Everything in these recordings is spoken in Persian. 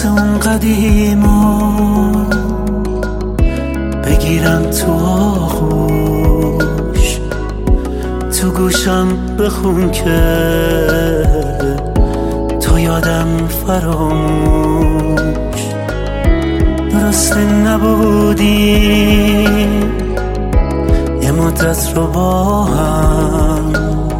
واسه اون قدیما بگیرم تو آغوش، تو گوشم بخون که تو یادم فراموش. درسته نبودیم یه مدت رو با هم،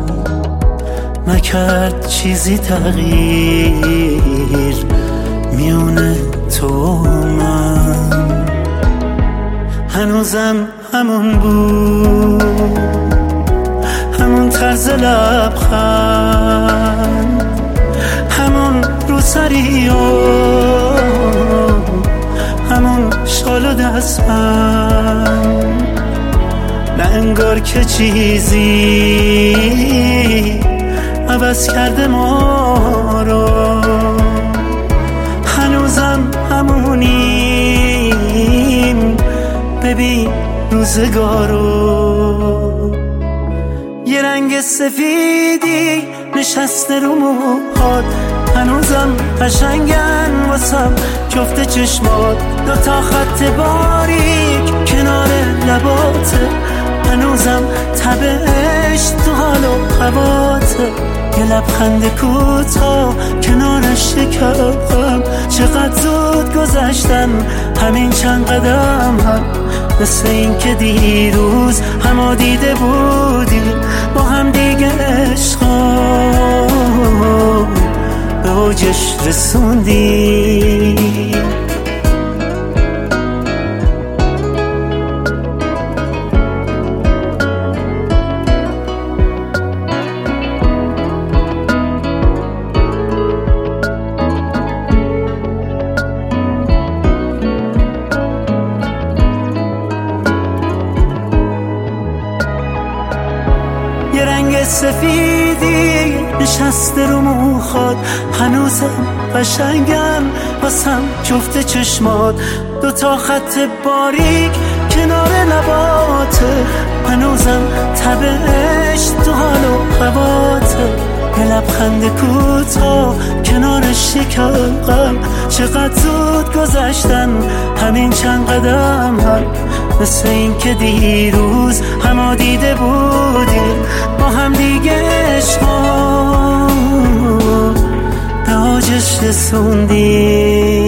نکرد چیزی تغییر میونه تو و من. هنوزم همون بود، همون طرز لبخند، همون روسری و همون شال و دستبند. نه انگار که چیزی عوض کرده ما رو، هنوزم همونیم. ببین روزگارو، یه رنگ سفیدی نشسته رو موهات، هنوزم قشنگن واسم جفت چشمات. دوتا خط باریک کنار لباته، هنوزم تبش تو حال و هواته. یه لبخند کوتاه کنارش شکم، چقدر زود گذشتن همین چند قدم هم. مثل این که دیروز همو دیده بودیم با هم دیگه، عشقا به اوجش رسوندیم. یه رنگ سفیدی نشسته رو موهات، هنوزم قشنگن واسم جفت چشمات. دوتا خط باریک کنار لباته، هنوزم تبش تو حال و هواته. یه لبخند کوتاه کنارش شکم، چقدر زود گذشتن همین چند قدم هم. مثل این که دیروز همو دیده بودیم با هم دیگه، عشقا به اوجش رسوندیم.